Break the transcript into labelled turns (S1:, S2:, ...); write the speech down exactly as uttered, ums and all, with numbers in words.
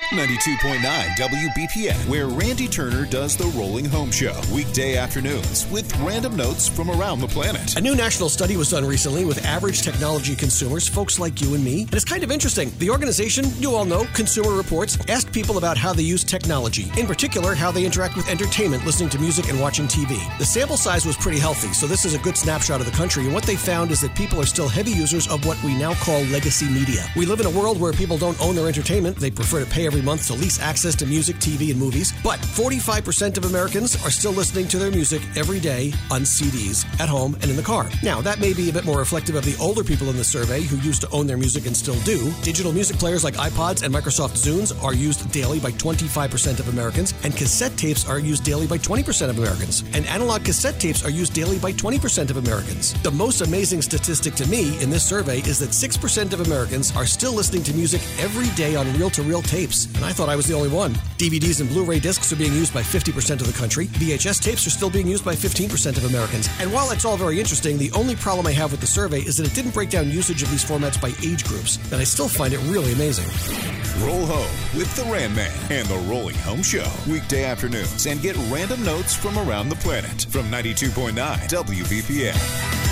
S1: ninety-two point nine W B P M, where Randy Turner does the Rolling Home Show, weekday afternoons with random notes from around the planet.
S2: A new national study was done recently with average technology consumers, folks like you and me, and it's kind of interesting. The organization, you all know, Consumer Reports, asked people about how they use technology, in particular how they interact with entertainment, listening to music and watching T V. The sample size was pretty healthy, so this is a good snapshot of the country, and what they found is that people are still heavy users of what we now call legacy media. We live in a world where people don't own their entertainment. They prefer to pay every month to lease access to music, T V, and movies. But forty-five percent of Americans are still listening to their music every day on C Ds, at home, and in the car. Now, that may be a bit more reflective of the older people in the survey who used to own their music and still do. Digital music players like iPods and Microsoft Zunes are used daily by twenty-five percent of Americans, and cassette tapes are used daily by twenty percent of Americans. And analog cassette tapes are used daily by twenty percent of Americans. The most amazing statistic to me in this survey is that six percent of Americans are still listening to music every day on reel-to-reel tapes, and I thought I was the only one. D V Ds and Blu-ray discs are being used by fifty percent of the country. V H S tapes are still being used by fifteen percent of Americans. And while it's all very interesting, the only problem I have with the survey is that it didn't break down usage of these formats by age groups, and I still find it really amazing.
S1: Roll home with the Ran Man and the Rolling Home Show, weekday afternoons, and get random notes from around the planet from ninety-two point nine W B P M.